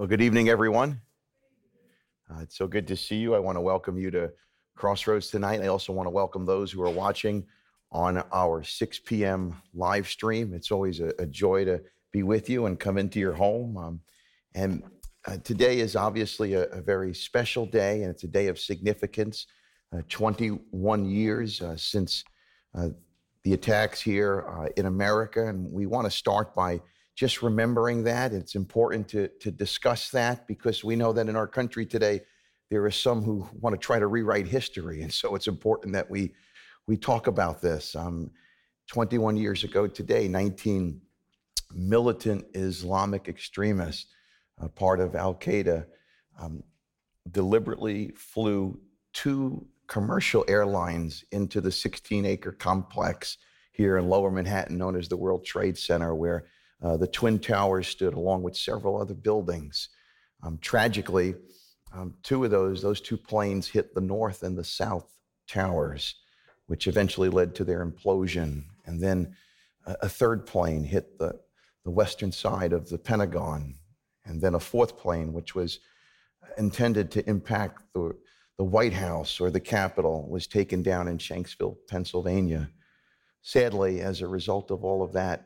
Well, good evening, everyone. It's so good to see you. I want to welcome you to Crossroads tonight. I also want to welcome those who are watching on our 6 p.m. live stream. It's always a joy to be with you and come into your home. And today is obviously a very special day, and it's a day of significance. 21 years since the attacks here in America, and we want to start by just remembering that. It's important to discuss that because we know that in our country today, there are some who want to try to rewrite history. And so it's important that we talk about this. 21 years ago today, 19 militant Islamic extremists, part of Al Qaeda, deliberately flew two commercial airlines into the 16-acre complex here in Lower Manhattan, known as the World Trade Center, where the Twin Towers stood along with several other buildings. Tragically, two of those two planes hit the north and the south towers, which eventually led to their implosion. And then a third plane hit the western side of the Pentagon. And then a fourth plane, which was intended to impact the White House or the Capitol, was taken down in Shanksville, Pennsylvania. Sadly, as a result of all of that,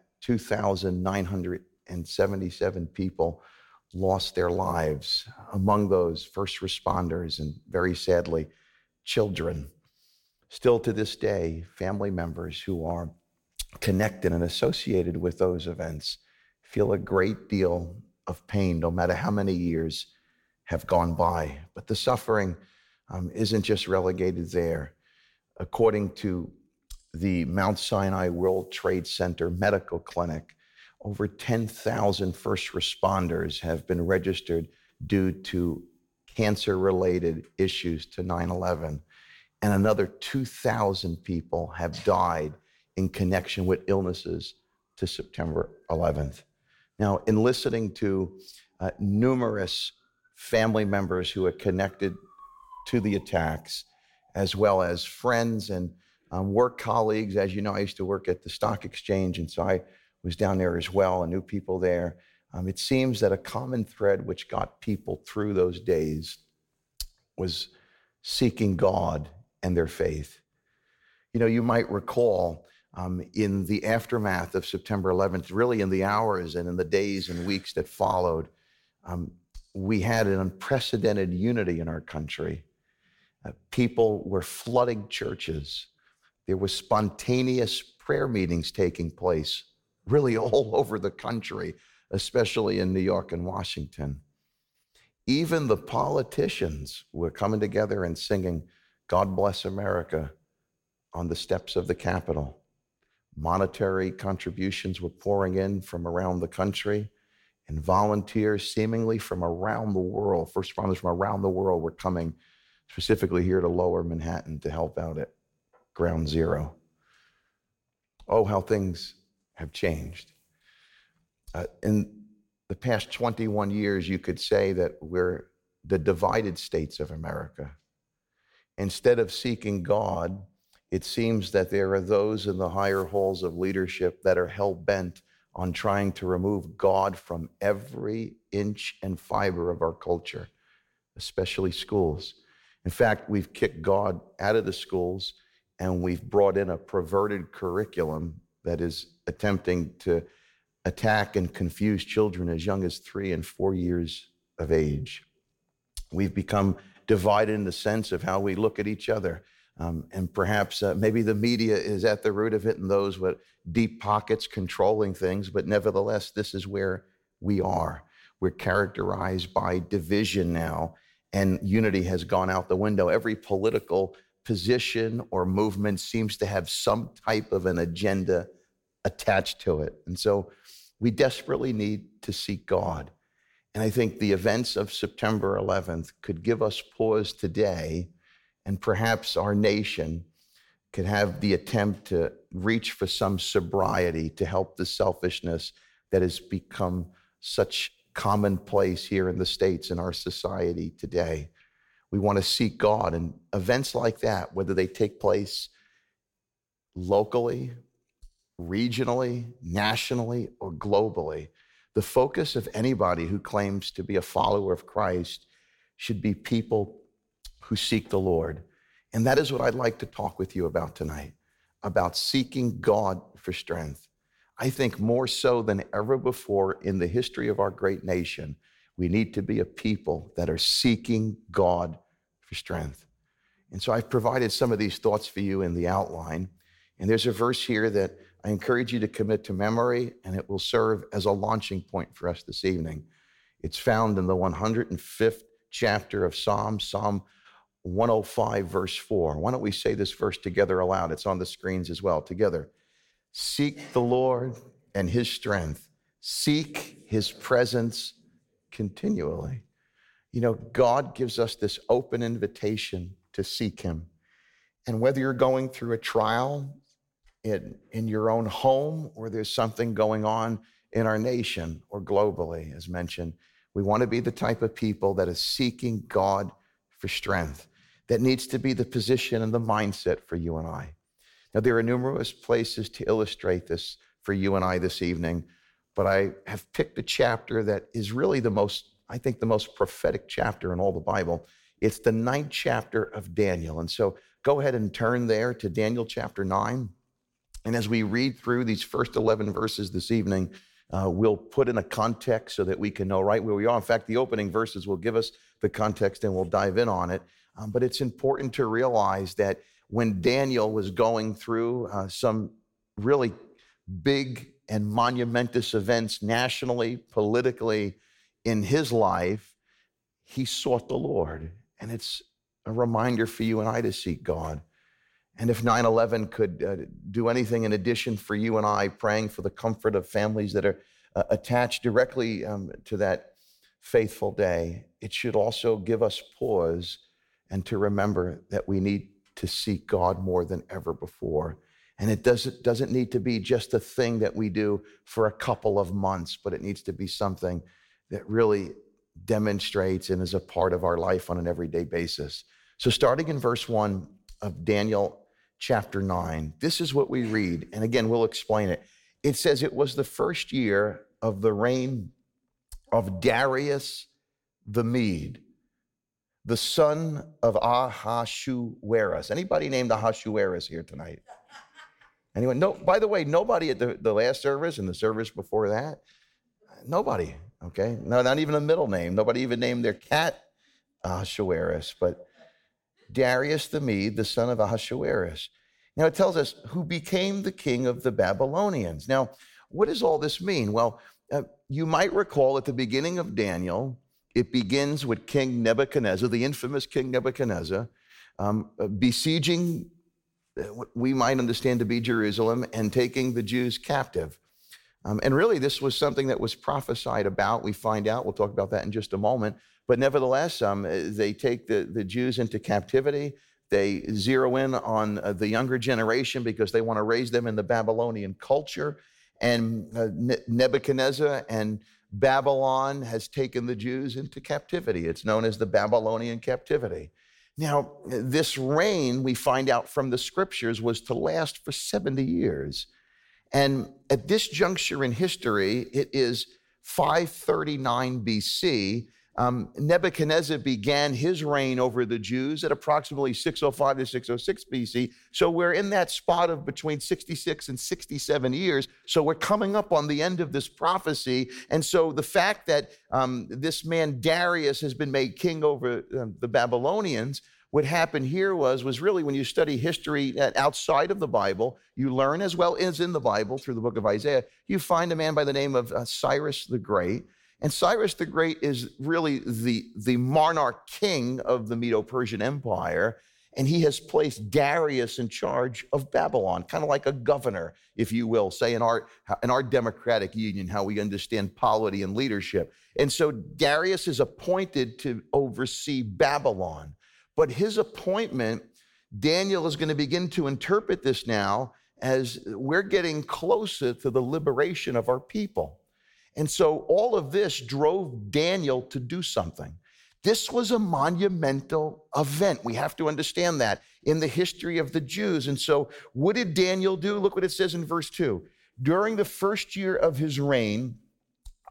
2,977 people lost their lives. Among those, first responders and, very sadly, children. Still to this day, family members who are connected and associated with those events feel a great deal of pain, no matter how many years have gone by. But the suffering isn't just relegated there. According to the Mount Sinai World Trade Center Medical Clinic, over 10,000 first responders have been registered due to cancer-related issues to 9/11, and another 2,000 people have died in connection with illnesses to September 11th. Now, in listening to numerous family members who are connected to the attacks, as well as friends and work colleagues. As you know, I used to work at the stock exchange, and so I was down there as well and knew people there. It seems that a common thread which got people through those days was seeking God and their faith. You know, you might recall in the aftermath of September 11th, really in the hours and in the days and weeks that followed, we had an unprecedented unity in our country. People were flooding churches. There were spontaneous prayer meetings taking place really all over the country, especially in New York and Washington. Even the politicians were coming together and singing "God Bless America" on the steps of the Capitol. Monetary contributions were pouring in from around the country, and volunteers seemingly from around the world, first responders from around the world, were coming specifically here to Lower Manhattan to help out at Ground Zero. Oh, how things have changed. In the past 21 years, you could say that we're the divided states of America. Instead of seeking God, it seems that there are those in the higher halls of leadership that are hell-bent on trying to remove God from every inch and fiber of our culture, especially schools. In fact, we've kicked God out of the schools, and we've brought in a perverted curriculum that is attempting to attack and confuse children as young as 3 and 4 years of age. We've become divided in the sense of how we look at each other. And perhaps maybe the media is at the root of it and those with deep pockets controlling things, but nevertheless, this is where we are. We're characterized by division now, and unity has gone out the window. Every political position or movement seems to have some type of an agenda attached to it. And so we desperately need to seek God. And I think the events of September 11th could give us pause today, and perhaps our nation could have the attempt to reach for some sobriety to help the selfishness that has become such commonplace here in the States in our society today. We want to seek God, and events like that, whether they take place locally, regionally, nationally, or globally, The focus of anybody who claims to be a follower of Christ should be people who seek the Lord. And that is what I'd like to talk with you about tonight, about seeking God for strength. I think more so than ever before in the history of our great nation, we need to be a people that are seeking God for strength. And so I've provided some of these thoughts for you in the outline. And there's a verse here that I encourage you to commit to memory, and it will serve as a launching point for us this evening. It's found in the 105th chapter of Psalms, Psalm 105, verse 4. Why don't we say this verse together aloud? It's on the screens as well. Together. Seek the Lord and his strength. Seek his presence continually. You know, God gives us this open invitation to seek him. And whether you're going through a trial in your own home, or there's something going on in our nation or globally, as mentioned, we want to be the type of people that is seeking God for strength. That needs to be the position and the mindset for you and I. Now, there are numerous places to illustrate this for you and I this evening, but I have picked a chapter that is really the most prophetic chapter in all the Bible. It's the 9th chapter of Daniel. And so go ahead and turn there to Daniel chapter 9. And as we read through these first 11 verses this evening, we'll put in a context so that we can know right where we are. In fact, the opening verses will give us the context and we'll dive in on it. But it's important to realize that when Daniel was going through some really big and monumentous events nationally, politically, in his life, he sought the Lord. And it's a reminder for you and I to seek God. And if 9/11 could do anything in addition for you and I, praying for the comfort of families that are attached directly to that faithful day, it should also give us pause and to remember that we need to seek God more than ever before. And it doesn't need to be just a thing that we do for a couple of months, but it needs to be something that really demonstrates and is a part of our life on an everyday basis. So starting in verse 1 of Daniel chapter 9, this is what we read. And again, we'll explain it. It says, it was the first year of the reign of Darius the Mede, the son of Ahasuerus. Anybody named Ahasuerus here tonight? Anyone? No, by the way, nobody at the last service and the service before that? Nobody, okay? No, not even a middle name. Nobody even named their cat Ahasuerus, but Darius the Mede, the son of Ahasuerus. Now it tells us who became the king of the Babylonians. Now, what does all this mean? Well, you might recall at the beginning of Daniel, it begins with King Nebuchadnezzar, the infamous King Nebuchadnezzar, besieging what we might understand to be Jerusalem and taking the Jews captive. And really, this was something that was prophesied about. We find out, we'll talk about that in just a moment. But nevertheless, they take the Jews into captivity. They zero in on the younger generation because they want to raise them in the Babylonian culture. And Nebuchadnezzar and Babylon has taken the Jews into captivity. It's known as the Babylonian captivity. Now, this reign, we find out from the scriptures, was to last for 70 years. And at this juncture in history, it is 539 BC. Nebuchadnezzar began his reign over the Jews at approximately 605 to 606 BC. So we're in that spot of between 66 and 67 years. So we're coming up on the end of this prophecy. And so the fact that this man Darius has been made king over the Babylonians, what happened here was really when you study history outside of the Bible, you learn as well as in the Bible through the book of Isaiah, you find a man by the name of Cyrus the Great. And Cyrus the Great is really the monarch king of the Medo-Persian Empire. And he has placed Darius in charge of Babylon, kind of like a governor, if you will, say in our democratic union, how we understand polity and leadership. And so Darius is appointed to oversee Babylon. But his appointment, Daniel is going to begin to interpret this now as we're getting closer to the liberation of our people. And so all of this drove Daniel to do something. This was a monumental event. We have to understand that in the history of the Jews. And so what did Daniel do? Look what it says in verse 2. During the first year of his reign,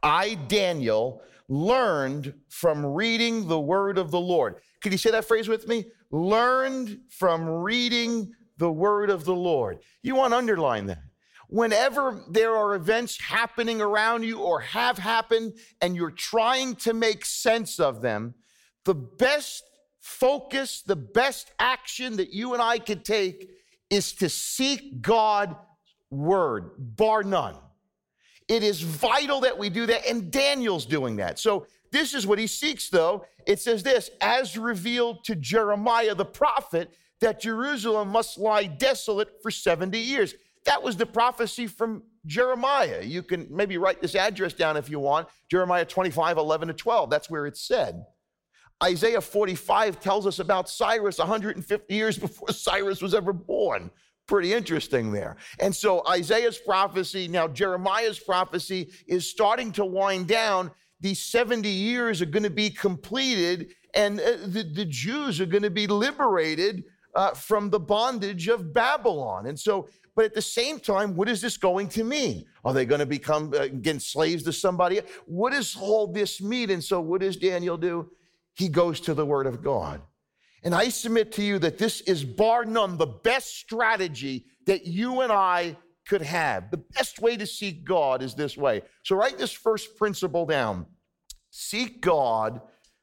I, Daniel, learned from reading the word of the Lord. Could you say that phrase with me? Learned from reading the word of the Lord. You want to underline that. Whenever there are events happening around you or have happened and you're trying to make sense of them, the best focus, the best action that you and I could take is to seek God's word, bar none. It is vital that we do that, and Daniel's doing that. So this is what he seeks, though. It says this, as revealed to Jeremiah the prophet, that Jerusalem must lie desolate for 70 years. That was the prophecy from Jeremiah. You can maybe write this address down if you want. Jeremiah 25, 11 to 12. That's where it's said. Isaiah 45 tells us about Cyrus 150 years before Cyrus was ever born. Pretty interesting there. And so Isaiah's prophecy, now Jeremiah's prophecy is starting to wind down. These 70 years are going to be completed, and the Jews are going to be liberated from the bondage of Babylon. And so, but at the same time, what is this going to mean? Are they going to become, again, slaves to somebody? What does all this mean? And so what does Daniel do? He goes to the word of God. And I submit to you that this is bar none the best strategy that you and I could have. The best way to seek God is this way. So write this first principle down. Seek God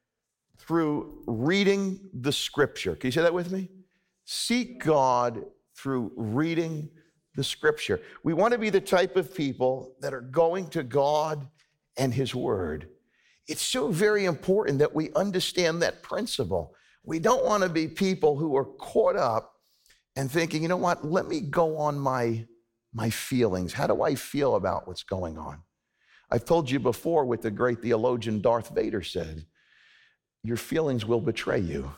through reading the scripture. Can you say that with me? Seek God through reading the scripture. We want to be the type of people that are going to God and his word. It's so very important that we understand that principle. We don't want to be people who are caught up and thinking, you know what, let me go on my feelings. How do I feel about what's going on? I've told you before what the great theologian Darth Vader said, your feelings will betray you.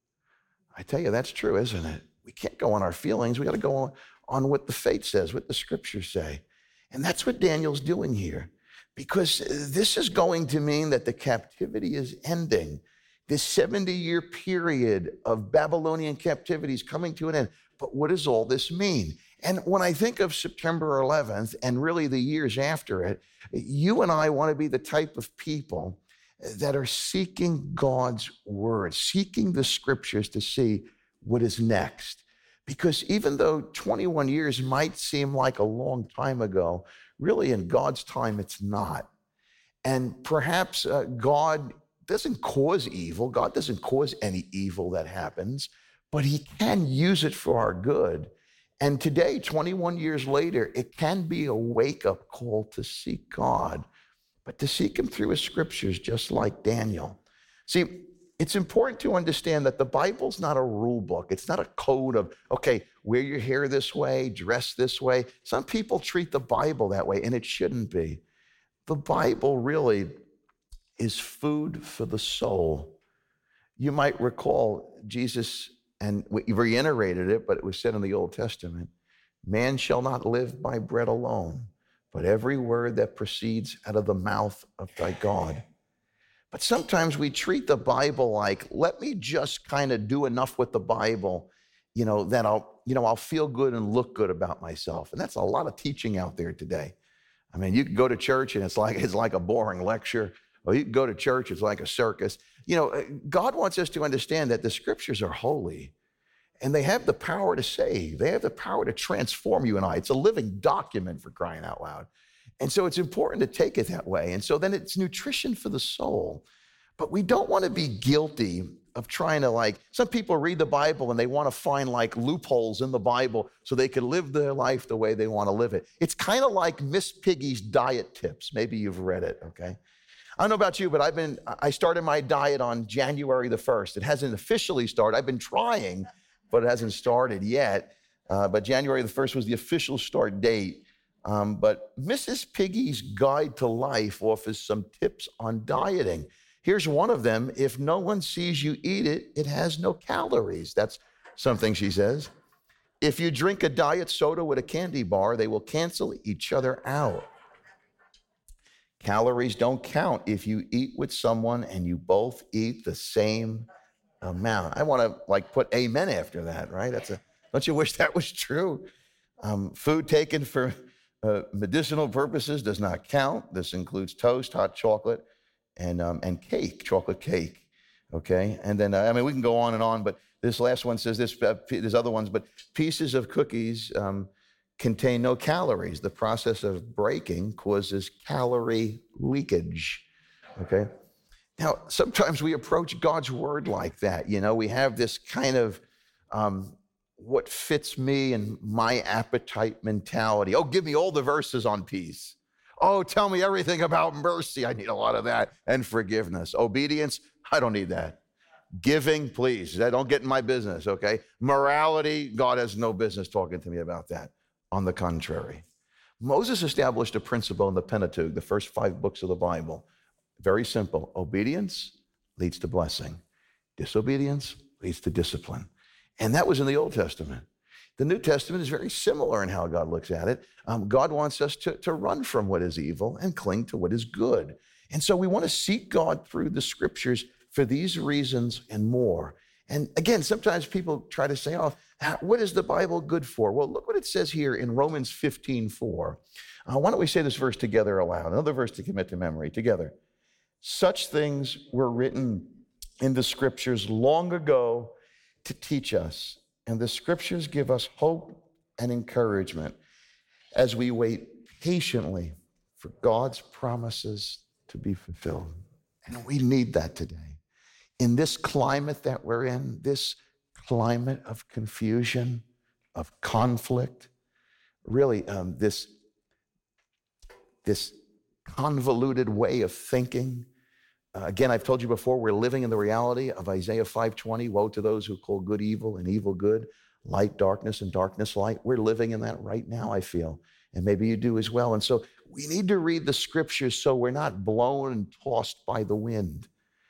I tell you, that's true, isn't it? We can't go on our feelings. We got to go on what the faith says, what the scriptures say. And that's what Daniel's doing here, because this is going to mean that the captivity is ending. This 70-year period of Babylonian captivity is coming to an end. But what does all this mean? And when I think of September 11th and really the years after it, you and I want to be the type of people that are seeking God's word, seeking the scriptures to see what is next. Because even though 21 years might seem like a long time ago, really in God's time, it's not. And perhaps God doesn't cause evil. God doesn't cause any evil that happens, but he can use it for our good. And today, 21 years later, it can be a wake-up call to seek God, but to seek him through his scriptures, just like Daniel. See, it's important to understand that the Bible's not a rule book. It's not a code of, okay, wear your hair this way, dress this way. Some people treat the Bible that way, and it shouldn't be. The Bible really is food for the soul. You might recall Jesus, and we reiterated it, but it was said in the Old Testament, man shall not live by bread alone, but every word that proceeds out of the mouth of thy God. But sometimes we treat the Bible like, let me just kind of do enough with the Bible, that I'll feel good and look good about myself. And that's a lot of teaching out there today. I mean, you can go to church and it's like a boring lecture. Or you can go to church, it's like a circus. God wants us to understand that the scriptures are holy and they have the power to save. They have the power to transform you and I. It's a living document, for crying out loud. And so it's important to take it that way. And so then it's nutrition for the soul. But we don't want to be guilty of trying to some people read the Bible and they want to find loopholes in the Bible so they can live their life the way they want to live it. It's kind of like Miss Piggy's diet tips. Maybe you've read it, okay? I don't know about you, but I started my diet on January the 1st. It hasn't officially started. I've been trying, but it hasn't started yet. But January the 1st was the official start date. But Mrs. Piggy's Guide to Life offers some tips on dieting. Here's one of them. If no one sees you eat it, it has no calories. That's something she says. If you drink a diet soda with a candy bar, they will cancel each other out. Calories don't count if you eat with someone and you both eat the same amount. I want to put amen after that, right? Don't you wish that was true? Food taken for Medicinal purposes does not count. This includes toast, hot chocolate, and cake, chocolate cake. Okay, and then we can go on and on, but this last one says this. There's other ones, but pieces of cookies contain no calories. The process of breaking causes calorie leakage. Okay. Now, sometimes we approach God's word like that. We have this kind of what fits me and my appetite mentality. Oh, give me all the verses on peace. Oh, tell me everything about mercy. I need a lot of that. And forgiveness. Obedience, I don't need that. Giving, please. Don't get in my business, okay? Morality, God has no business talking to me about that. On the contrary, Moses established a principle in the Pentateuch, the first 5 books of the Bible. Very simple. Obedience leads to blessing. Disobedience leads to discipline. And that was in the Old Testament. The New Testament is very similar in how God looks at it. God wants us to run from what is evil and cling to what is good. And so we want to seek God through the scriptures for these reasons and more. And again, sometimes people try to say, oh, what is the Bible good for? Well, look what it says here in Romans 15:4. Why don't we say this verse together aloud? Another verse to commit to memory together. Such things were written in the scriptures long ago to teach us, and the scriptures give us hope and encouragement as we wait patiently for God's promises to be fulfilled. And we need that today. In this climate that we're in, this climate of confusion, of conflict, really this convoluted way of thinking. Again, I've told you before, we're living in the reality of Isaiah 5:20, woe to those who call good evil and evil good, light darkness and darkness light. We're living in that right now, I feel, and maybe you do as well. And so we need to read the scriptures so we're not blown and tossed by the wind,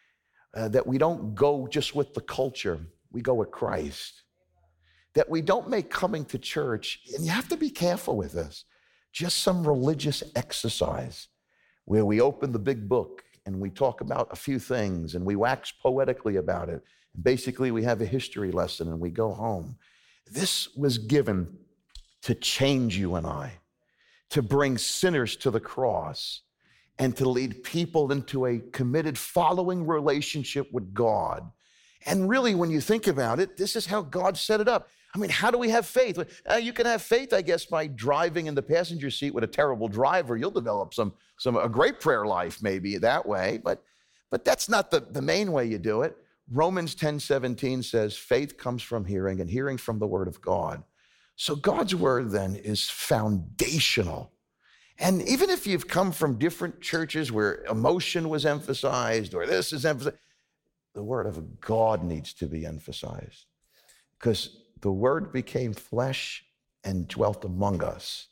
that we don't go just with the culture, we go with Christ, that we don't make coming to church, and you have to be careful with this, just some religious exercise where we open the big book and we talk about a few things and we wax poetically about it. Basically, we have a history lesson and we go home. This was given to change you and I, to bring sinners to the cross, and to lead people into a committed following relationship with God. And really, when you think about it, this is how God set it up. How do we have faith? You can have faith, I guess, by driving in the passenger seat with a terrible driver. You'll develop a great prayer life maybe that way, but that's not the main way you do it. Romans 10:17 says, faith comes from hearing, and hearing from the word of God. So God's word then is foundational. And even if you've come from different churches where emotion was emphasized or this is emphasized, the word of God needs to be emphasized, because the word became flesh and dwelt among us.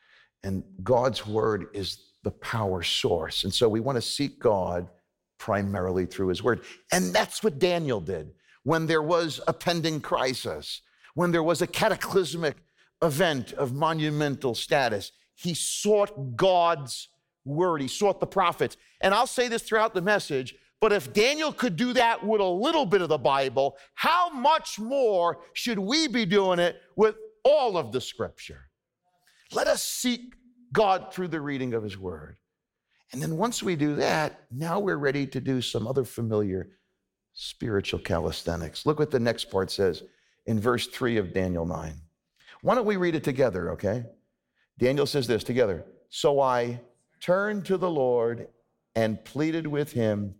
And God's word is the power source. And so we want to seek God primarily through his word. And that's what Daniel did when there was a pending crisis, when there was a cataclysmic event of monumental status. He sought God's word. He sought the prophets. And I'll say this throughout the message, but if Daniel could do that with a little bit of the Bible, how much more should we be doing it with all of the scripture? Let us seek God through the reading of his word. And then once we do that, now we're ready to do some other familiar spiritual calisthenics. Look what the next part says in verse 3 of Daniel 9. Why don't we read it together, okay? Daniel says this together. So I turned to the Lord and pleaded with him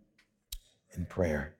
in prayer.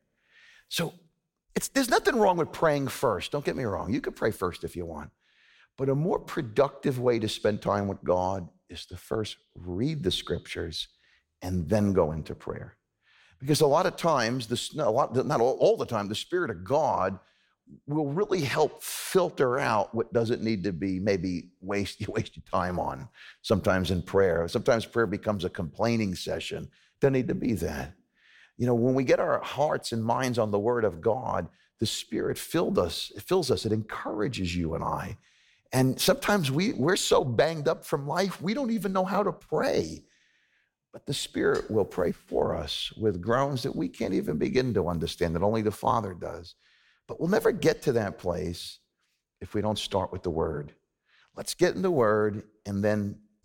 So there's nothing wrong with praying first. Don't get me wrong. You can pray first if you want. But a more productive way to spend time with God is to first read the scriptures and then go into prayer. Because a lot of times, not all the time, the Spirit of God will really help filter out what doesn't need to be maybe waste your time on, sometimes in prayer. Sometimes prayer becomes a complaining session. Doesn't need to be that. When we get our hearts and minds on the word of God, the Spirit fills us. It encourages you and I. And sometimes we're so banged up from life, we don't even know how to pray. But the Spirit will pray for us with groans that we can't even begin to understand, that only the Father does. But we'll never get to that place if we don't start with the Word. Let's get in the Word and then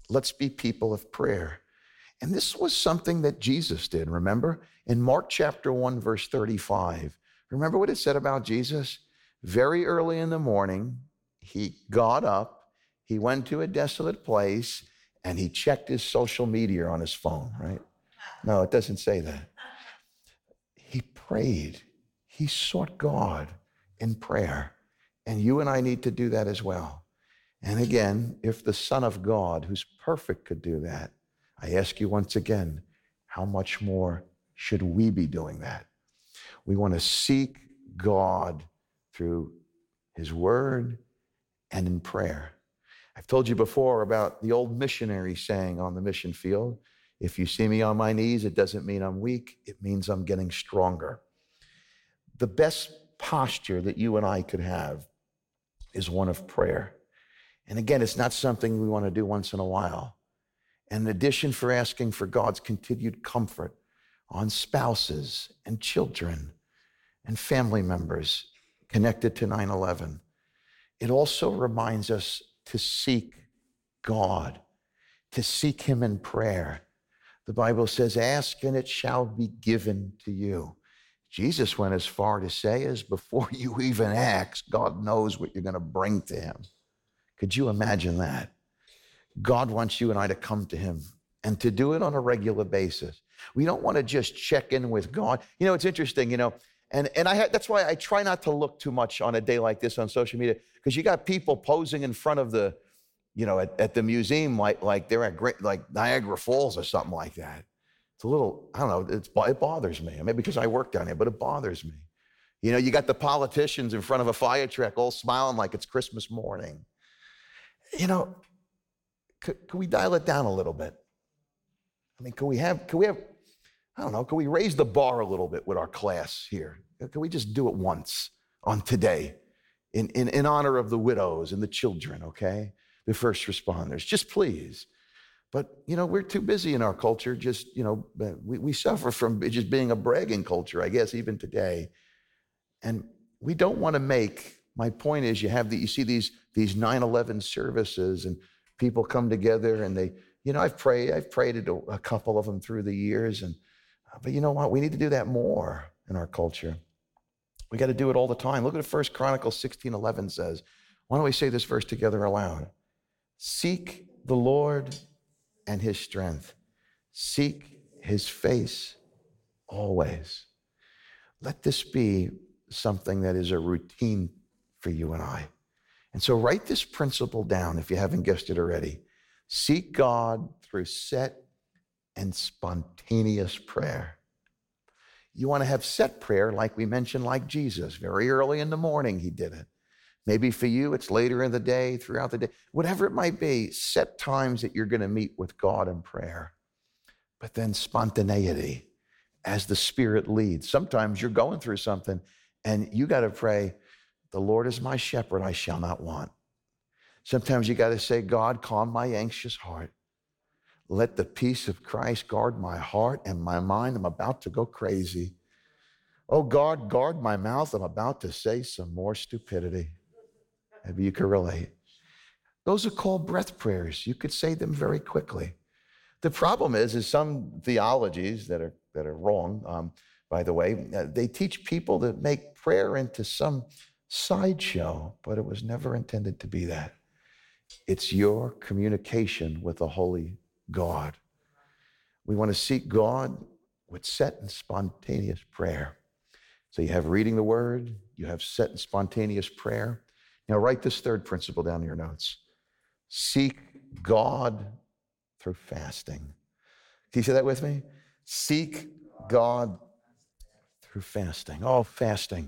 Let's be people of prayer. And this was something that Jesus did, remember? In Mark chapter 1, verse 35, remember what it said about Jesus? Very early in the morning, he got up, he went to a desolate place, and he checked his social media on his phone, right? No, it doesn't say that. He prayed. He sought God in prayer. And you and I need to do that as well. And again, if the Son of God, who's perfect, could do that, I ask you once again, how much more should we be doing that? We want to seek God through his word and in prayer. I've told you before about the old missionary saying on the mission field, if you see me on my knees, it doesn't mean I'm weak, it means I'm getting stronger. The best posture that you and I could have is one of prayer. And again, it's not something we want to do once in a while. And in addition for asking for God's continued comfort on spouses and children and family members connected to 9/11, it also reminds us to seek God, to seek him in prayer. The Bible says, ask and it shall be given to you. Jesus went as far to say as before you even ask, God knows what you're going to bring to him. Could you imagine that? God wants you and I to come to him and to do it on a regular basis. We don't want to just check in with God. You know, it's interesting, and that's why I try not to look too much on a day like this on social media, because you got people posing in front of the, at the museum like they're at like Niagara Falls or something like that. It's a little, I don't know, it bothers me. Maybe because I work down here, but it bothers me. You got the politicians in front of a fire truck all smiling like it's Christmas morning. Could we dial it down a little bit? I mean, could we have, I don't know, could we raise the bar a little bit with our class here? Could we just do it once on today in honor of the widows and the children, okay? The first responders, just please. But, we're too busy in our culture, just, we suffer from just being a bragging culture, I guess, even today. And we don't want to my point is you see these 9/11 services and people come together and they, I've prayed at a couple of them through the years. But you know what? We need to do that more in our culture. We got to do it all the time. Look at 1 Chronicles 16:11 says. Why don't we say this verse together aloud? Seek the Lord and his strength. Seek his face always. Let this be something that is a routine for you and I. And so write this principle down if you haven't guessed it already. Seek God through set and spontaneous prayer. You want to have set prayer like we mentioned, like Jesus. Very early in the morning, he did it. Maybe for you, it's later in the day, throughout the day. Whatever it might be, set times that you're going to meet with God in prayer. But then spontaneity as the Spirit leads. Sometimes you're going through something and you got to pray, the Lord is my shepherd, I shall not want. Sometimes you got to say, God, calm my anxious heart. Let the peace of Christ guard my heart and my mind. I'm about to go crazy. Oh, God, guard my mouth. I'm about to say some more stupidity. Maybe you can relate. Those are called breath prayers. You could say them very quickly. The problem is some theologies that are wrong, by the way, they teach people to make prayer into some sideshow, but it was never intended to be that. It's your communication with the holy God. We want to seek God with set and spontaneous prayer. So you have reading the word, you have set and spontaneous prayer. Now write this third principle down in your notes. Seek God through fasting. Can you say that with me? Seek God through fasting. Oh, fasting.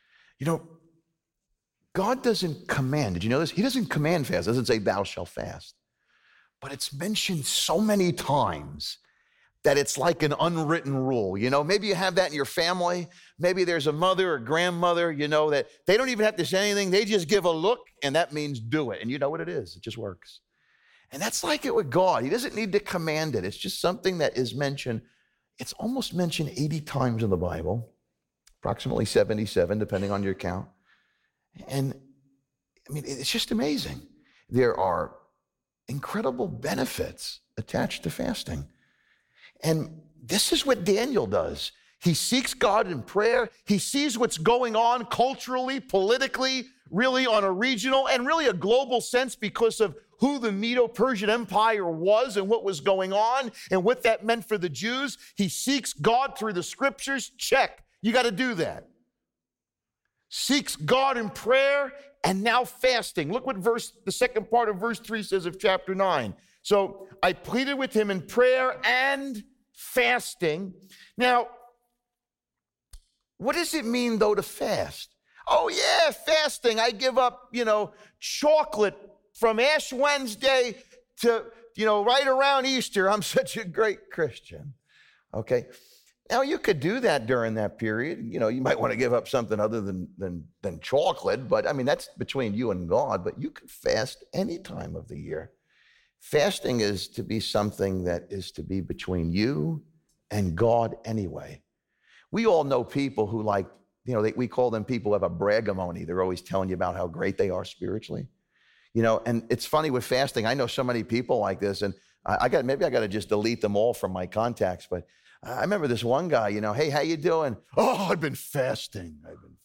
God doesn't command. Did you know this? He doesn't command fast. It doesn't say thou shalt fast. But it's mentioned so many times that it's like an unwritten rule. Maybe you have that in your family. Maybe there's a mother or grandmother, that they don't even have to say anything. They just give a look, and that means do it. And you know what it is. It just works. And that's like it with God. He doesn't need to command it. It's just something that is mentioned. It's almost mentioned 80 times in the Bible, approximately 77, depending on your count. And, it's just amazing. There are incredible benefits attached to fasting. And this is what Daniel does. He seeks God in prayer. He sees what's going on culturally, politically, really on a regional and really a global sense because of who the Medo-Persian Empire was and what was going on and what that meant for the Jews. He seeks God through the scriptures. Check. You got to do that. Seeks God in prayer and now fasting. Look what the second part of verse 3 says of chapter 9. So I pleaded with him in prayer and fasting. Now, what does it mean, though, to fast? Oh, yeah, fasting. I give up, chocolate from Ash Wednesday to, right around Easter. I'm such a great Christian. Okay. Now, you could do that during that period. You might want to give up something other than chocolate, but I mean, that's between you and God, but you could fast any time of the year. Fasting is to be something that is to be between you and God anyway. We all know people who we call them people who have a braggamony. They're always telling you about how great they are spiritually. And it's funny with fasting. I know so many people like this, and maybe I got to just delete them all from my contacts, but I remember this one guy, hey, how you doing? Oh, I've been fasting.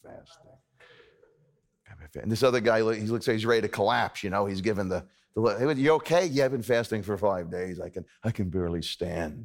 And this other guy, he looks like he's ready to collapse, he's given the hey, you okay? Yeah, I've been fasting for 5 days. I can barely stand.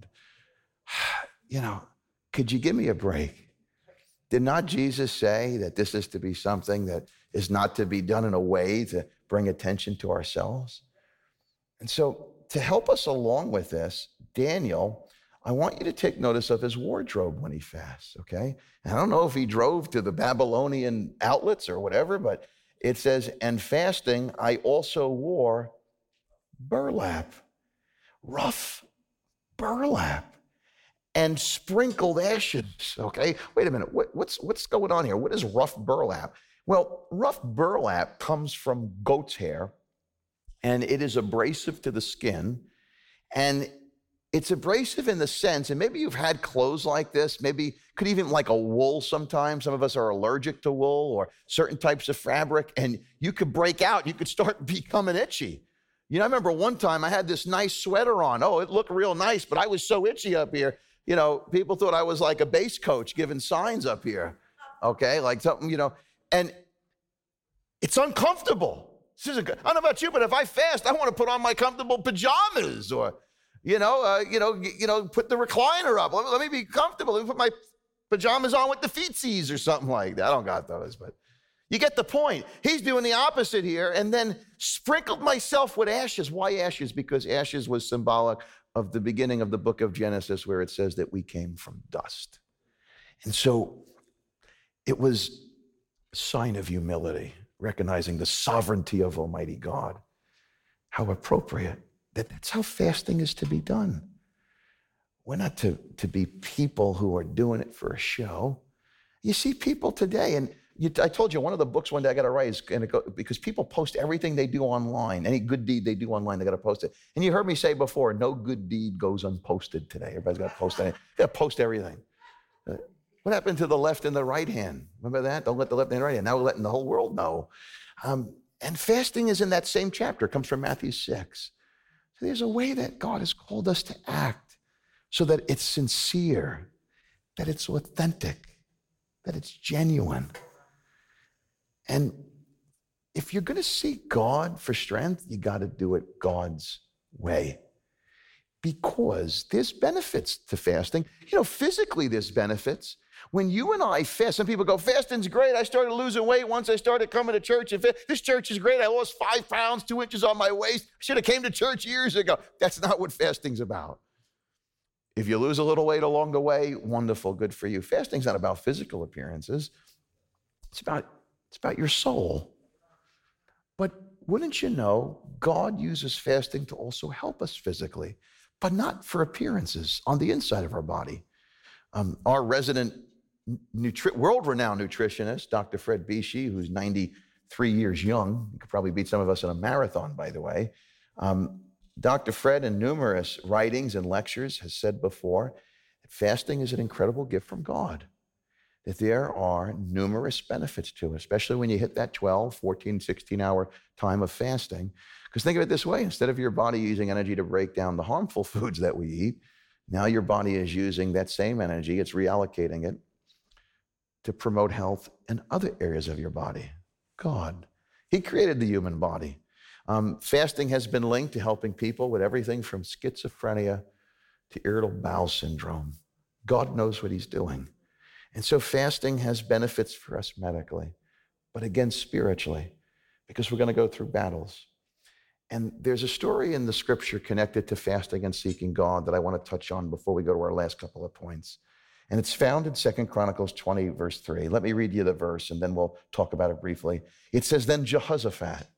Could you give me a break? Did not Jesus say that this is to be something that is not to be done in a way to bring attention to ourselves? And so to help us along with this, Daniel, I want you to take notice of his wardrobe when he fasts, okay? And I don't know if he drove to the Babylonian outlets or whatever, but it says, and fasting, I also wore burlap, rough burlap, and sprinkled ashes, okay? Wait a minute, what's going on here? What is rough burlap? Well, rough burlap comes from goat's hair, and it is abrasive to the skin, and it's abrasive in the sense, and maybe you've had clothes like this, maybe could even like a wool sometimes. Some of us are allergic to wool or certain types of fabric, and you could break out, you could start becoming itchy. I remember one time I had this nice sweater on. Oh, it looked real nice, but I was so itchy up here. People thought I was like a bass coach giving signs up here, okay? Like something, and it's uncomfortable. This isn't good. I don't know about you, but if I fast, I want to put on my comfortable pajamas or, put the recliner up. Let me be comfortable. Let me put my pajamas on with the feetsies or something like that. I don't got those, but you get the point. He's doing the opposite here, and then sprinkled myself with ashes. Why ashes? Because ashes was symbolic of the beginning of the book of Genesis, where it says that we came from dust. And so it was a sign of humility, recognizing the sovereignty of Almighty God. How appropriate. That's how fasting is to be done. We're not to be people who are doing it for a show. You see people today, and I told you one of the books one day I got to write is because people post everything they do online. Any good deed they do online, they got to post it. And you heard me say before, no good deed goes unposted today. Everybody's got to post anything. They got to post everything. What happened to the left and the right hand? Remember that? Don't let the left and the right hand. Now we're letting the whole world know. And fasting is in that same chapter. It comes from Matthew 6. So there's a way that God has called us to act so that it's sincere, that it's authentic, that it's genuine. And if you're going to seek God for strength, you got to do it God's way. Because there's benefits to fasting. Physically there's benefits. When you and I fast, some people go, fasting's great. I started losing weight once I started coming to church. And this church is great. I lost 5 pounds, 2 inches on my waist. I should have came to church years ago. That's not what fasting's about. If you lose a little weight along the way, wonderful, good for you. Fasting's not about physical appearances. It's about your soul. But wouldn't you know, God uses fasting to also help us physically, but not for appearances on the inside of our body. Our resident world-renowned nutritionist, Dr. Fred Bishi, who's 93 years young, he could probably beat some of us in a marathon, by the way. Dr. Fred, in numerous writings and lectures, has said before that fasting is an incredible gift from God. that there are numerous benefits to it, especially when you hit that 12, 14, 16-hour time of fasting. Because think of it this way, instead of your body using energy to break down the harmful foods that we eat, now your body is using that same energy, it's reallocating it to promote health in other areas of your body. God, he created the human body. Fasting has been linked to helping people with everything from schizophrenia to irritable bowel syndrome. God knows what he's doing. And so fasting has benefits for us medically, but again, spiritually, because we're going to go through battles. And there's a story in the scripture connected to fasting and seeking God that I want to touch on before we go to our last couple of points. And it's found in 2 Chronicles 20, verse 3. Let me read you the verse, and then we'll talk about it briefly. It says, "Then Jehoshaphat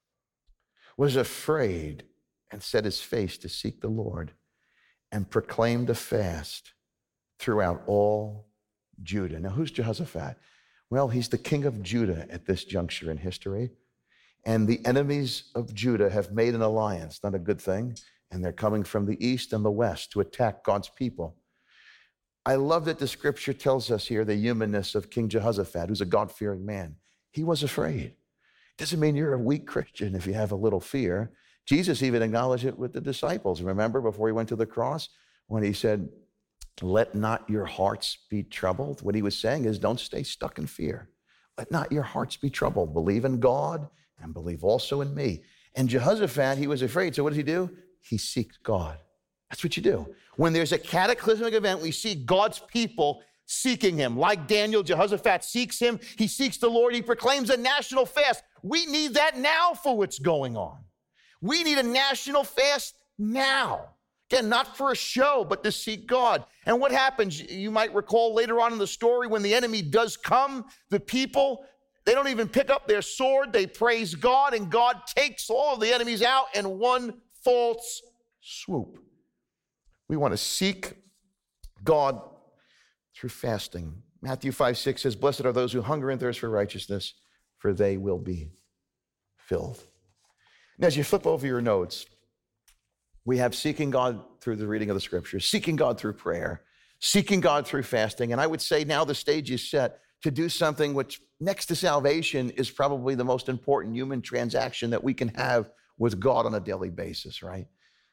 was afraid and set his face to seek the Lord and proclaimed a fast throughout all Judah." Now, who's Jehoshaphat? Well, he's the king of Judah at this juncture in history. And the enemies of Judah have made an alliance, not a good thing, and they're coming from the east and the west to attack God's people. I love that the scripture tells us here the humanness of King Jehoshaphat, who's a God-fearing man. He was afraid. It doesn't mean you're a weak Christian if you have a little fear. Jesus even acknowledged it with the disciples. Remember before he went to the cross when he said, "Let not your hearts be troubled." What he was saying is, don't stay stuck in fear. Let not your hearts be troubled. Believe in God and believe also in me. And Jehoshaphat, he was afraid. So what does he do? He seeks God. That's what you do. When there's a cataclysmic event, we see God's people seeking him. Like Daniel, Jehoshaphat seeks him. He seeks the Lord. He proclaims a national fast. We need that now for what's going on. We need a national fast now. Again, not for a show, but to seek God. And what happens, you might recall later on in the story, when the enemy does come, the people, they don't even pick up their sword. They praise God, and God takes all of the enemies out in one false swoop. We want to seek God through fasting. Matthew 5:6 says, "Blessed are those who hunger and thirst for righteousness, for they will be filled." Now, as you flip over your notes, we have seeking God through the reading of the scriptures, seeking God through prayer, seeking God through fasting. And I would say now the stage is set to do something which, next to salvation, is probably the most important human transaction that we can have with God on a daily basis, right?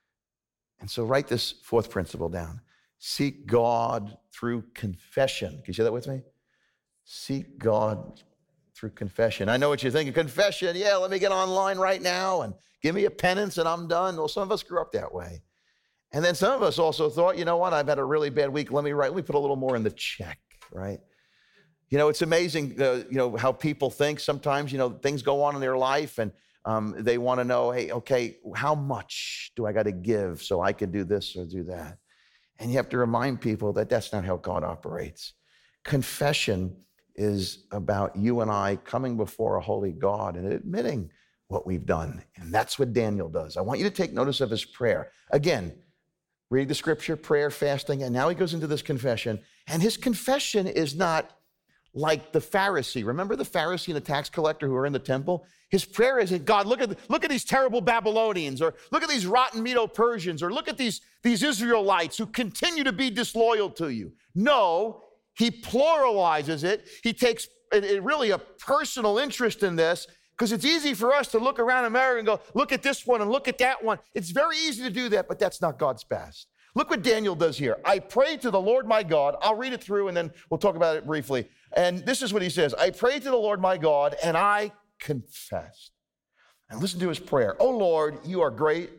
And so write this fourth principle down. Seek God through confession. Can you say that with me? Seek God through confession. I know what you're thinking. Confession, yeah, let me get online right now and give me a penance and I'm done. Well, some of us grew up that way. And then some of us also thought, you know what, I've had a really bad week. Let me put a little more in the check, right? You know, it's amazing, how people think sometimes, things go on in their life and they want to know, hey, okay, how much do I got to give so I can do this or do that? And you have to remind people that that's not how God operates. Confession is about you and I coming before a holy God and admitting what we've done. And that's what Daniel does. I want you to take notice of his prayer. Again, read the scripture, prayer, fasting, and now he goes into this confession. And his confession is not like the Pharisee. Remember the Pharisee and the tax collector who were in the temple? His prayer isn't, God, look at these terrible Babylonians, or look at these rotten Medo-Persians, or look at these Israelites who continue to be disloyal to you. No, he pluralizes it. He takes really a personal interest in this, because it's easy for us to look around America and go, look at this one and look at that one. It's very easy to do that, but that's not God's best. Look what Daniel does here. I prayed to the Lord my God. I'll read it through and then we'll talk about it briefly. And this is what he says. I prayed to the Lord my God and I confessed. And listen to his prayer. Oh Lord, you are great.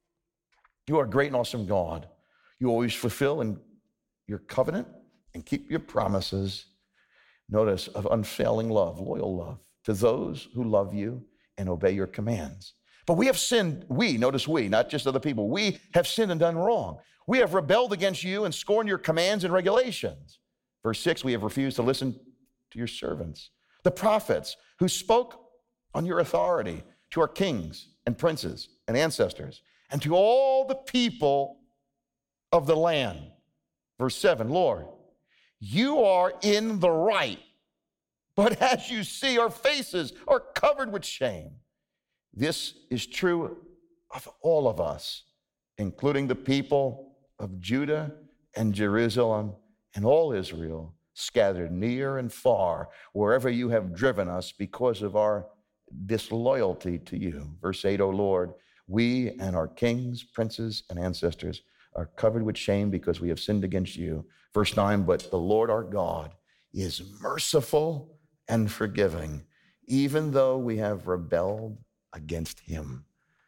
You are a great and awesome God. You always fulfill in your covenant and keep your promises. Notice, of unfailing love, loyal love to those who love you and obey your commands. But we have sinned, notice we, not just other people, we have sinned and done wrong. We have rebelled against you and scorned your commands and regulations. Verse 6, we have refused to listen to your servants, the prophets who spoke on your authority to our kings and princes and ancestors and to all the people of the land. Verse 7, Lord, you are in the right, but as you see, our faces are covered with shame. This is true of all of us, including the people of Judah and Jerusalem and all Israel, scattered near and far, wherever you have driven us because of our disloyalty to you. Verse 8, O Lord, we and our kings, princes, and ancestors are covered with shame because we have sinned against you. Verse 9, but the Lord our God is merciful and forgiving, even though we have rebelled against him.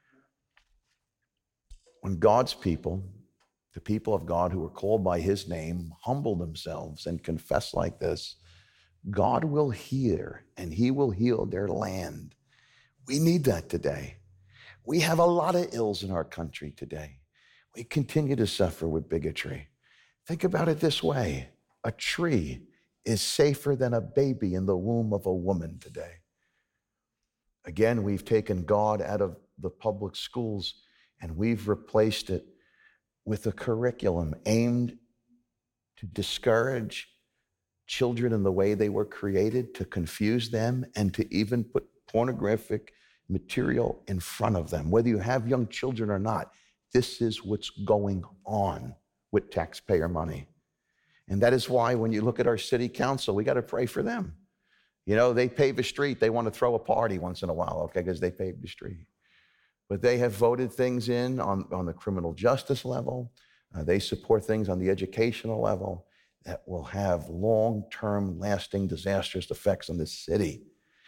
When God's people, the people of God who are called by his name, humble themselves and confess like this, God will hear and he will heal their land. We need that today. We have a lot of ills in our country today. We continue to suffer with bigotry. Think about it this way. A tree is safer than a baby in the womb of a woman today. Again, we've taken God out of the public schools and we've replaced it with a curriculum aimed to discourage children in the way they were created, to confuse them, and to even put pornographic material in front of them. Whether you have young children or not, this is what's going on with taxpayer money. And that is why when you look at our city council, we got to pray for them. You know, they pave a street, they want to throw a party once in a while, okay, because they paved the street. But they have voted things in on the criminal justice level. They support things on the educational level that will have long-term, lasting, disastrous effects on this city.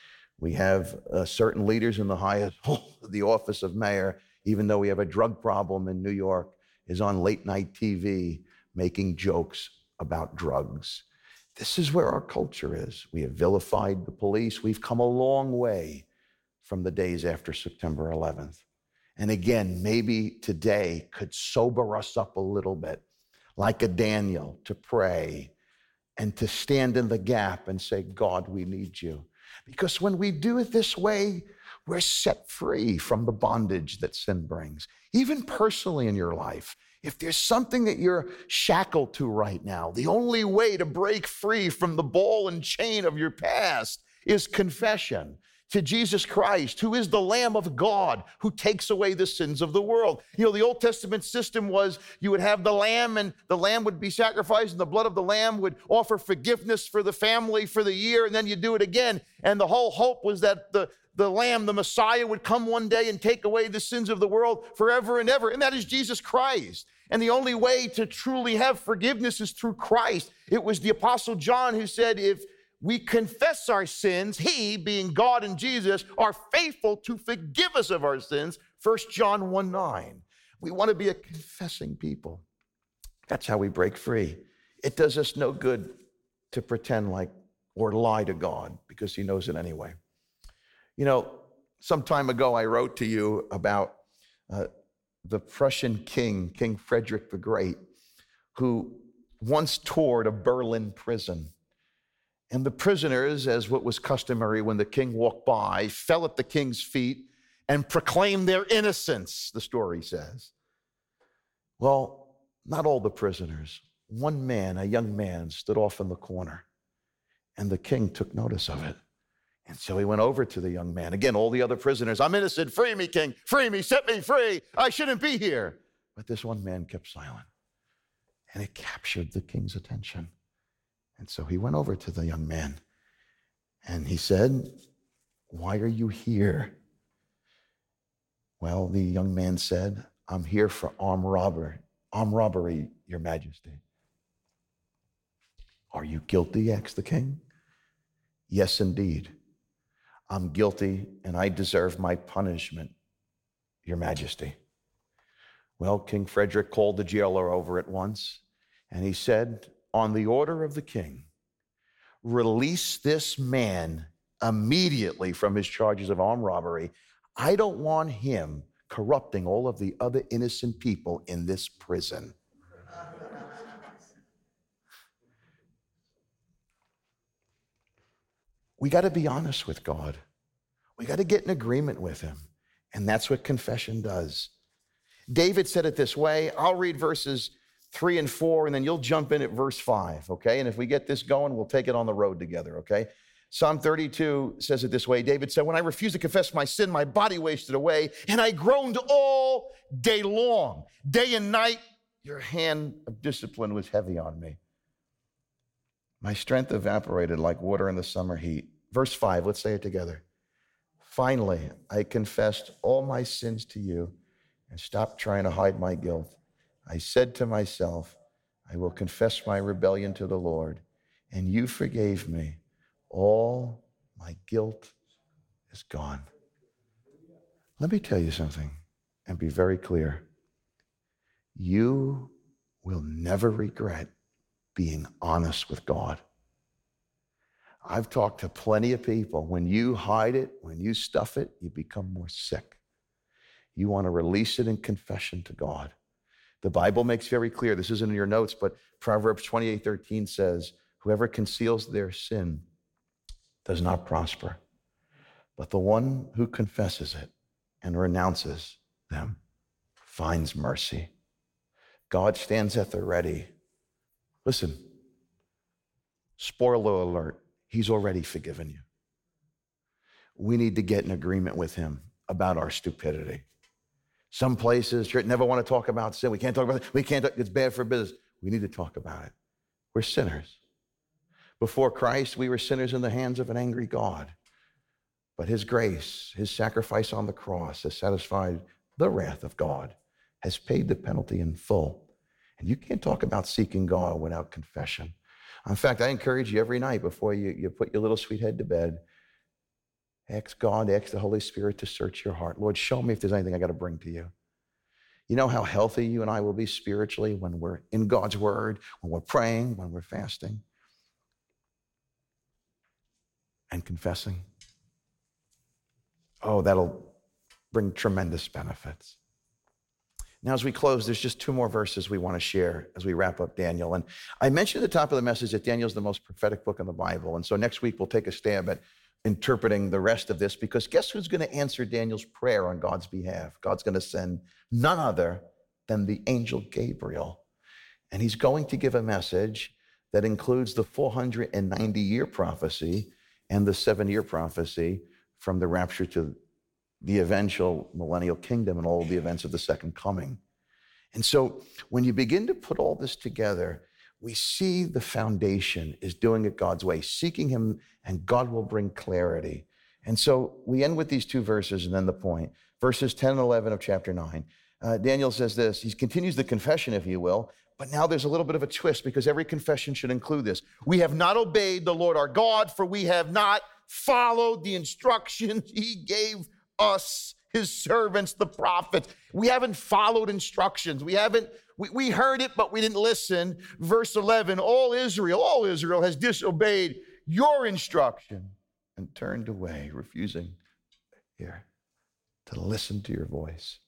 We have certain leaders in the highest, the office of mayor, even though we have a drug problem in New York, is on late night TV making jokes about drugs. This is where our culture is. We have vilified the police. We've come a long way from the days after September 11th. And again, maybe today could sober us up a little bit, like a Daniel, to pray and to stand in the gap and say, God, we need you. Because when we do it this way, we're set free from the bondage that sin brings. Even personally in your life, if there's something that you're shackled to right now, the only way to break free from the ball and chain of your past is confession to Jesus Christ, who is the Lamb of God, who takes away the sins of the world. You know, the Old Testament system was you would have the lamb, and the lamb would be sacrificed, and the blood of the lamb would offer forgiveness for the family for the year, and then you do it again. And the whole hope was that the lamb, the Messiah, would come one day and take away the sins of the world forever and ever. And that is Jesus Christ. And the only way to truly have forgiveness is through Christ. It was the Apostle John who said, if we confess our sins, he, being God and Jesus, are faithful to forgive us of our sins. 1 John 1:9. We want to be a confessing people. That's how we break free. It does us no good to pretend like or lie to God, because he knows it anyway. You know, some time ago I wrote to you about the Prussian king, King Frederick the Great, who once toured a Berlin prison. And the prisoners, as what was customary when the king walked by, fell at the king's feet and proclaimed their innocence, the story says. Well, not all the prisoners. One man, a young man, stood off in the corner, and the king took notice of it. And so he went over to the young man. Again, all the other prisoners, I'm innocent, free me, king, free me, set me free. I shouldn't be here. But this one man kept silent, and it captured the king's attention. And so he went over to the young man and he said, why are you here? Well, the young man said, I'm here for armed robbery, Your Majesty. Are you guilty? Asked the king. Yes, indeed. I'm guilty and I deserve my punishment, Your Majesty. Well, King Frederick called the jailer over at once and he said, on the order of the king, release this man immediately from his charges of armed robbery. I don't want him corrupting all of the other innocent people in this prison. We got to be honest with God. We got to get in agreement with him. And that's what confession does. David said it this way. I'll read verses 3 and 4, and then you'll jump in at verse 5, okay? And if we get this going, we'll take it on the road together, okay? Psalm 32 says it this way. David said, when I refused to confess my sin, my body wasted away, and I groaned all day long. Day and night, your hand of discipline was heavy on me. My strength evaporated like water in the summer heat. Verse 5, let's say it together. Finally, I confessed all my sins to you and stopped trying to hide my guilt. I said to myself, I will confess my rebellion to the Lord, and you forgave me. All my guilt is gone. Let me tell you something and be very clear. You will never regret being honest with God. I've talked to plenty of people. When you hide it, when you stuff it, you become more sick. You want to release it in confession to God. The Bible makes very clear, this isn't in your notes, but Proverbs 28:13 says, whoever conceals their sin does not prosper, but the one who confesses it and renounces them finds mercy. God stands at the ready. Listen, spoiler alert, he's already forgiven you. We need to get in agreement with him about our stupidity. Some places, church, never want to talk about sin. We can't talk about it. It's bad for business. We need to talk about it. We're sinners. Before Christ, we were sinners in the hands of an angry God. But his grace, his sacrifice on the cross has satisfied the wrath of God, has paid the penalty in full. And you can't talk about seeking God without confession. In fact, I encourage you every night before you put your little sweet head to bed, ask God, ask the Holy Spirit to search your heart. Lord, show me if there's anything I got to bring to you. You know how healthy you and I will be spiritually when we're in God's word, when we're praying, when we're fasting and confessing. Oh, that'll bring tremendous benefits. Now, as we close, there's just two more verses we want to share as we wrap up Daniel. And I mentioned at the top of the message that Daniel's the most prophetic book in the Bible. And so next week, we'll take a stab at interpreting the rest of this, because guess who's going to answer Daniel's prayer on God's behalf? God's going to send none other than the angel Gabriel. And he's going to give a message that includes the 490-year prophecy and the 7-year prophecy from the rapture to the eventual millennial kingdom and all of the events of the second coming. And so when you begin to put all this together, we see the foundation is doing it God's way, seeking him, and God will bring clarity. And so we end with these two verses and then the point. Verses 10 and 11 of chapter 9. Daniel says this, he continues the confession, if you will, but now there's a little bit of a twist because every confession should include this. We have not obeyed the Lord our God, for we have not followed the instructions he gave us, his servants, the prophets. We haven't followed instructions. We heard it, but we didn't listen. Verse 11, all Israel has disobeyed your instruction and turned away, refusing here to listen to your voice.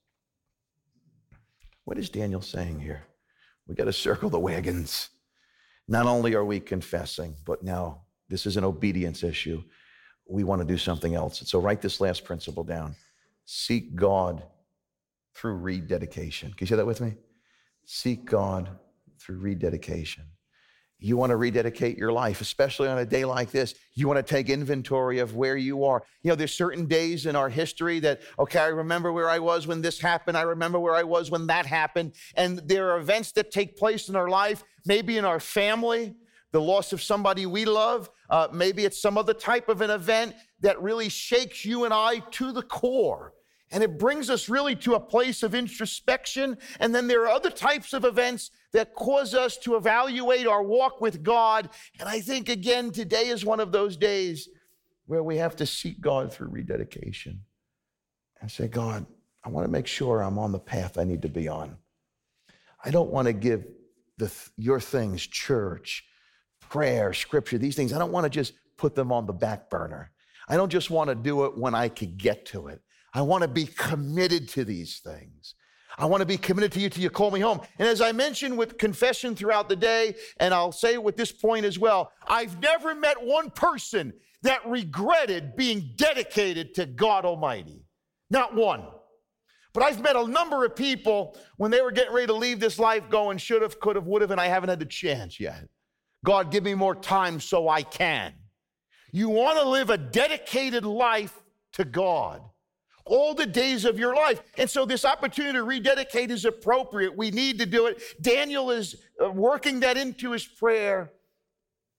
What is Daniel saying here? We got to circle the wagons. Not only are we confessing, but now this is an obedience issue. We want to do something else. And so write this last principle down. Seek God through rededication. Can you say that with me? Seek God through rededication. You want to rededicate your life, especially on a day like this. You want to take inventory of where you are. You know, there's certain days in our history that, okay, I remember where I was when this happened. I remember where I was when that happened. And there are events that take place in our life, maybe in our family, the loss of somebody we love. Maybe it's some other type of an event that really shakes you and I to the core. And it brings us really to a place of introspection. And then there are other types of events that cause us to evaluate our walk with God. And I think, again, today is one of those days where we have to seek God through rededication and say, God, I want to make sure I'm on the path I need to be on. I don't want to give your things, church, prayer, scripture, these things, I don't want to just put them on the back burner. I don't just want to do it when I could get to it. I want to be committed to these things. I want to be committed to you till you call me home. And as I mentioned with confession throughout the day, and I'll say with this point as well, I've never met one person that regretted being dedicated to God Almighty. Not one. But I've met a number of people when they were getting ready to leave this life going should have, could have, would have, and I haven't had the chance yet. God, give me more time so I can. You want to live a dedicated life to God all the days of your life. And so this opportunity to rededicate is appropriate. We need to do it. Daniel is working that into his prayer.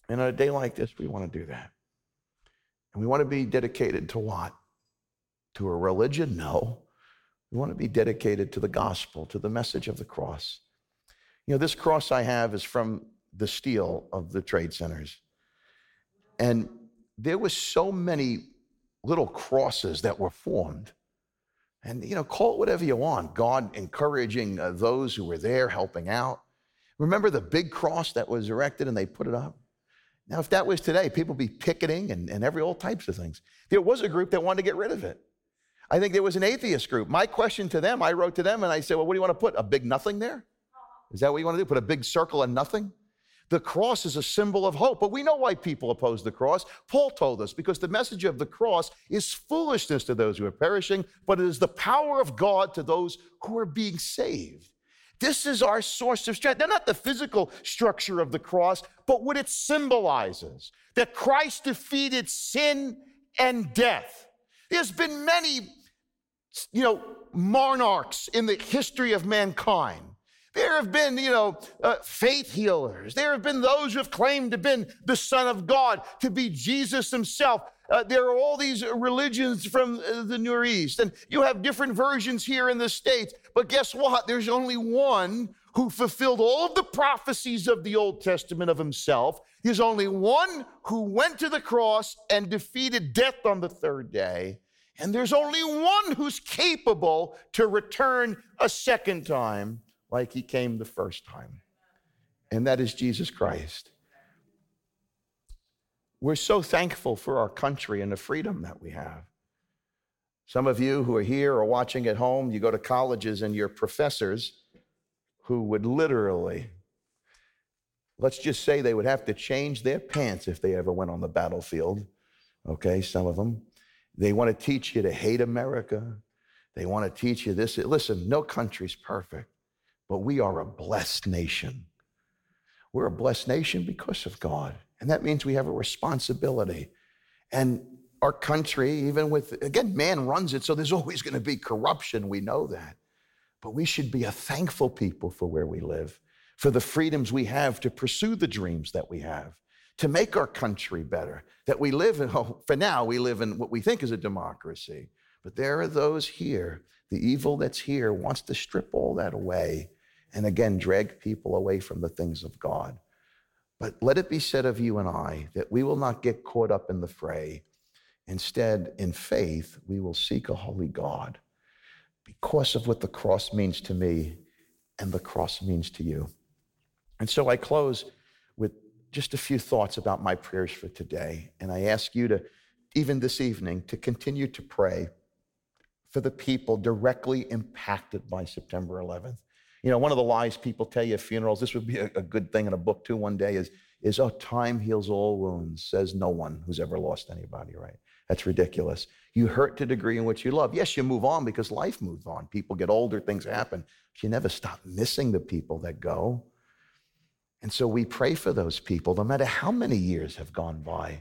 And on a day like this, we want to do that. And we want to be dedicated to what? To a religion? No. We want to be dedicated to the gospel, to the message of the cross. You know, this cross I have is from the steel of the trade centers. And there was so many little crosses that were formed. And, you know, call it whatever you want. God encouraging those who were there, helping out. Remember the big cross that was erected and they put it up? Now, if that was today, people would be picketing and all types of things. There was a group that wanted to get rid of it. I think there was an atheist group. My question to them, I wrote to them and I said, well, what do you want to put? A big nothing there? Is that what you want to do? Put a big circle and nothing? The cross is a symbol of hope, but we know why people oppose the cross. Paul told us, because the message of the cross is foolishness to those who are perishing, but it is the power of God to those who are being saved. This is our source of strength. They're not the physical structure of the cross, but what it symbolizes, that Christ defeated sin and death. There's been many, monarchs in the history of mankind. There have been, faith healers. There have been those who have claimed to have been the Son of God, to be Jesus himself. There are all these religions from the Near East, and you have different versions here in the States. But guess what? There's only one who fulfilled all of the prophecies of the Old Testament of himself. There's only one who went to the cross and defeated death on the third day. And there's only one who's capable to return a second time like he came the first time. And that is Jesus Christ. We're so thankful for our country and the freedom that we have. Some of you who are here or watching at home, you go to colleges and your professors who would literally, let's just say they would have to change their pants if they ever went on the battlefield. Okay, some of them. They want to teach you to hate America. They want to teach you this. Listen, no country's perfect, but we are a blessed nation. We're a blessed nation because of God. And that means we have a responsibility. And our country, even with, again, man runs it, so there's always going to be corruption. We know that. But we should be a thankful people for where we live, for the freedoms we have to pursue the dreams that we have, to make our country better, that we live in, for now, we live in what we think is a democracy. But there are those here, the evil that's here wants to strip all that away and again, drag people away from the things of God. But let it be said of you and I that we will not get caught up in the fray. Instead, in faith, we will seek a holy God because of what the cross means to me and the cross means to you. And so I close with just a few thoughts about my prayers for today. And I ask you to, even this evening, to continue to pray for the people directly impacted by September 11th. You know, one of the lies people tell you at funerals, this would be a good thing in a book too one day, is oh, time heals all wounds, says no one who's ever lost anybody, right? That's ridiculous. You hurt to the degree in which you love. Yes, you move on because life moves on. People get older, things happen. But you never stop missing the people that go. And so we pray for those people, no matter how many years have gone by.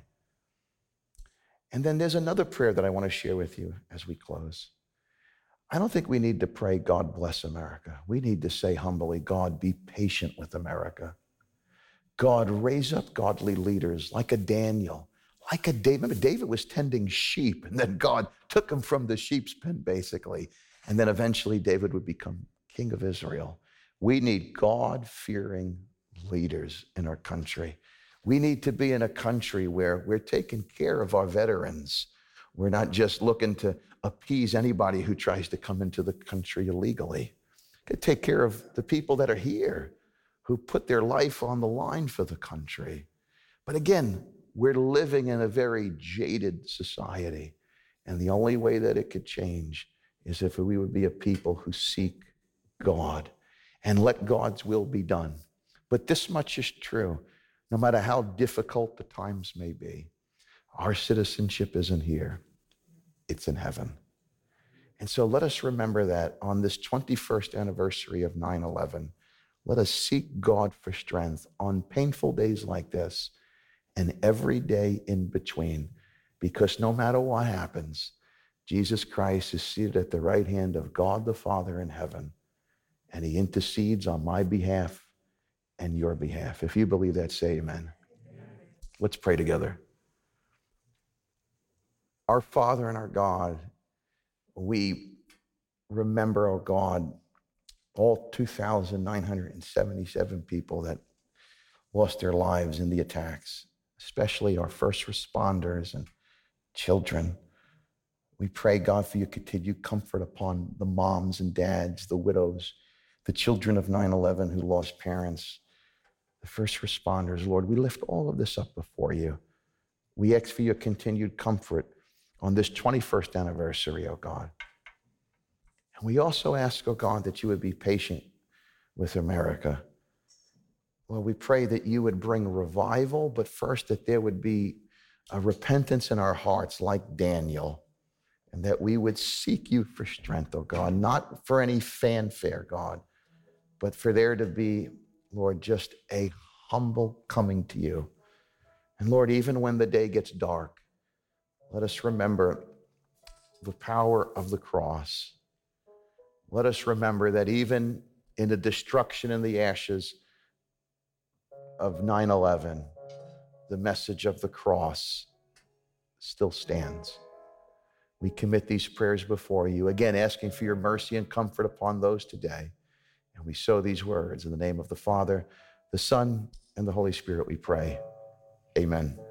And then there's another prayer that I want to share with you as we close. I don't think we need to pray, God bless America. We need to say humbly, God, be patient with America. God, raise up godly leaders like a Daniel, like a David. Remember, David was tending sheep, and then God took him from the sheep's pen, basically. And then eventually David would become king of Israel. We need God-fearing leaders in our country. We need to be in a country where we're taking care of our veterans. We're not just looking to appease anybody who tries to come into the country illegally. We take care of the people that are here who put their life on the line for the country. But again, we're living in a very jaded society. And the only way that it could change is if we would be a people who seek God and let God's will be done. But this much is true. No matter how difficult the times may be, our citizenship isn't here. It's in heaven. And so let us remember that on this 21st anniversary of 9/11, let us seek God for strength on painful days like this and every day in between, because no matter what happens, Jesus Christ is seated at the right hand of God the Father in heaven, and he intercedes on my behalf and your behalf. If you believe that, say amen. Let's pray together. Our Father and our God, we remember, oh God, all 2,977 people that lost their lives in the attacks, especially our first responders and children. We pray, God, for your continued comfort upon the moms and dads, the widows, the children of 9/11 who lost parents, the first responders. Lord, we lift all of this up before you. We ask for your continued comfort on this 21st anniversary, oh God. And we also ask, oh God, that you would be patient with America. Lord, we pray that you would bring revival, but first that there would be a repentance in our hearts like Daniel, and that we would seek you for strength, oh God, not for any fanfare, God, but for there to be, Lord, just a humble coming to you. And Lord, even when the day gets dark, let us remember the power of the cross. Let us remember that even in the destruction and the ashes of 9/11, the message of the cross still stands. We commit these prayers before you, again, asking for your mercy and comfort upon those today. And we sow these words in the name of the Father, the Son, and the Holy Spirit, we pray. Amen.